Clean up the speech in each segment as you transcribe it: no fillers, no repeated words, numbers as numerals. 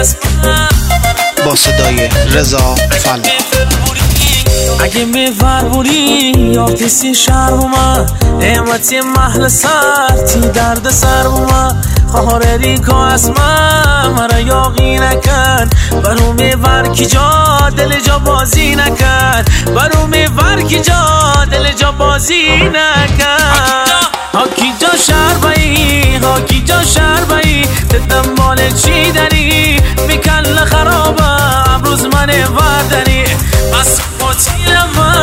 از من با صدای رضا فلاح. اگه میفرمونی یا کسی شرم اومد نعمتی محل سر تی درد سر اومد خواهر ریکا از من مرا یاقی نکن برو میور کی جا دل جا بازی نکن برو میور کی جا دل جا بازی نکن هاکی جا شربایی هاکی جا شربایی تدم مال چی داری میکل خرابه امروز من وردنی بس پاتیل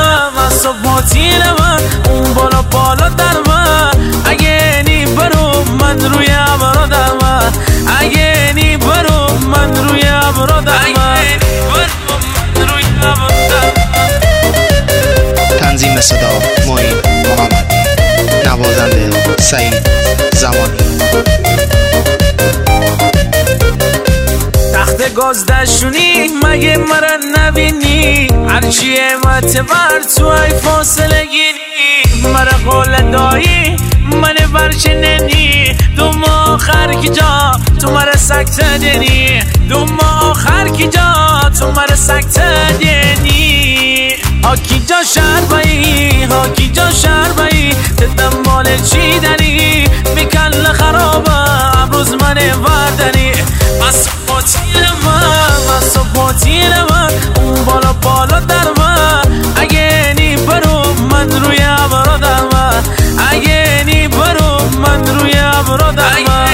من اون بالا در من اگه نی برو من روی ابرا در من اگه نی برو من روی ابرا در من تنظیم صدا معین محمدی، نوازنده سعید زمانی. تخت گاز دشونی مگه مرا نبینی هرچی امت بر تو ای فاصله گیری مرا قول دایی من برشننی دو ماه آخر کی جا تو مرا سکته دینی دو ماه آخر کی جا تو مرا سکته دینی هاکی جا شربایی هاکی جا شربایی تدم مال چی داری میکل خرابه امروز من وردنی بس پاتیل من اون بالا در من اگه نی برو من روی ابرا در من اگه نی برو من روی ابرا در من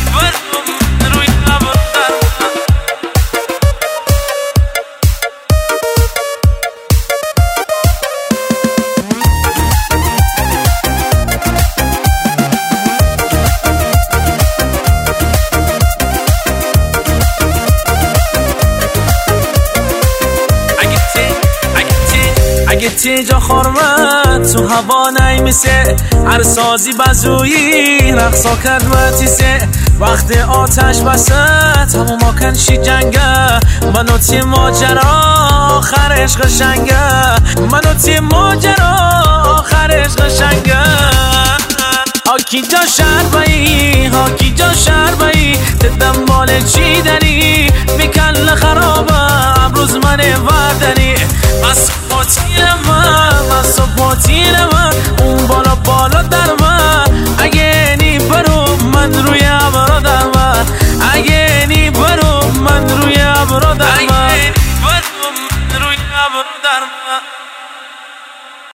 اگه تیجا خورمت تو هوا نیمیسه هر سازی بزویی رقصا کرمتیسه وقت آتش بسه تموم آکن شی جنگه منو تی ماجرا آخرش قشنگه منو تی ماجرا آخرش قشنگه هاکی جا شربایی هاکی جا شربایی تدم مال چی داری میکل خرابه امروز من وردنی بس پاتیل من اون بالا در من اگه نی برو من روی ابرا در من اگه نی برو من روی ابرا در